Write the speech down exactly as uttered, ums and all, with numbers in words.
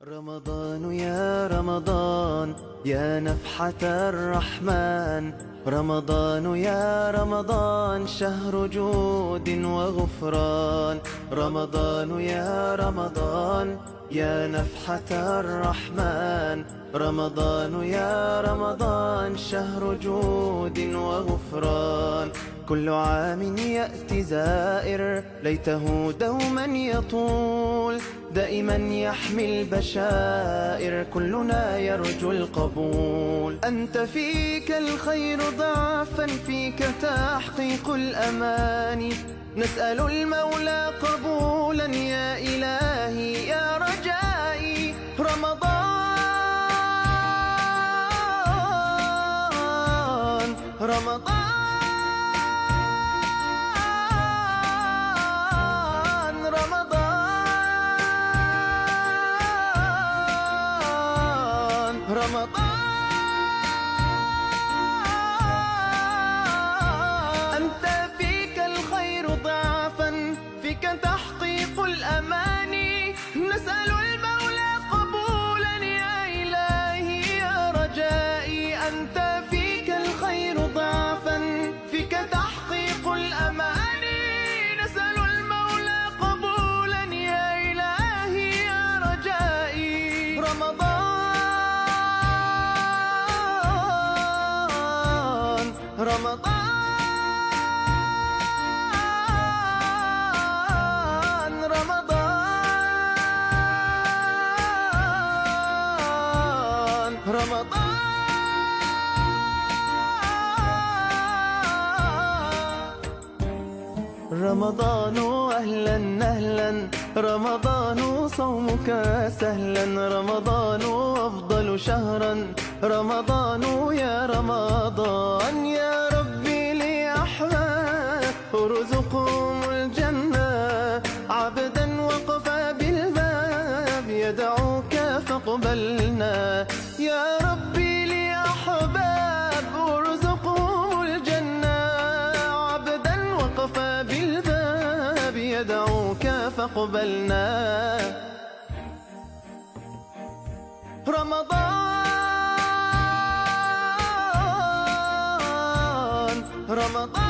رمضان يا رمضان يا نفحة الرحمن، رمضان يا رمضان شهر جود وغفران، رمضان يا رمضان يا نفحة الرحمن، رمضان يا رمضان شهر جود وغفران. كل عام يأتي زائر ليته دوما يطول، دائما يحمي البشائر كلنا يرجو القبول. أنت فيك الخير ضعفا، فيك تحقيق الأماني، نسأل المولى قبولا يا إلهي يا رجائي. رمضان رمضان رمضان أنت فيك الخير ضعفا، فيك تحقيق الأماني، نسأل المولى قبولا يا إلهي يا رجائي. أنت فيك الخير ضعفا، فيك تحقيق الأماني، نسأل المولى قبولا يا إلهي يا رجائي. رمضان رمضان رمضان رمضان رمضان أهلا أهلا، رمضان صومك سهلا، رمضان أفضل شهرا، رمضان يا رمضان. يا ربي لأحباب ارزقهم الجنة، عبدا وقف بالباب يدعوك فاقبلنا. يا ربي لأحباب ارزقهم الجنة، عبدا وقف بالباب يدعوك فاقبلنا. رمضان رمضان